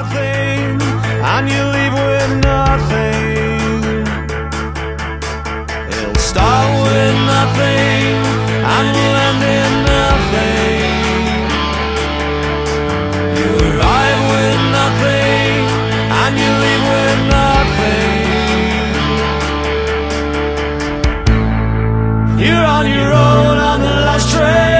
nothing, and you leave with nothing. It'll start with nothing, and will end in nothing. You arrive with nothing, and you leave with nothing. You're on your own on the last train.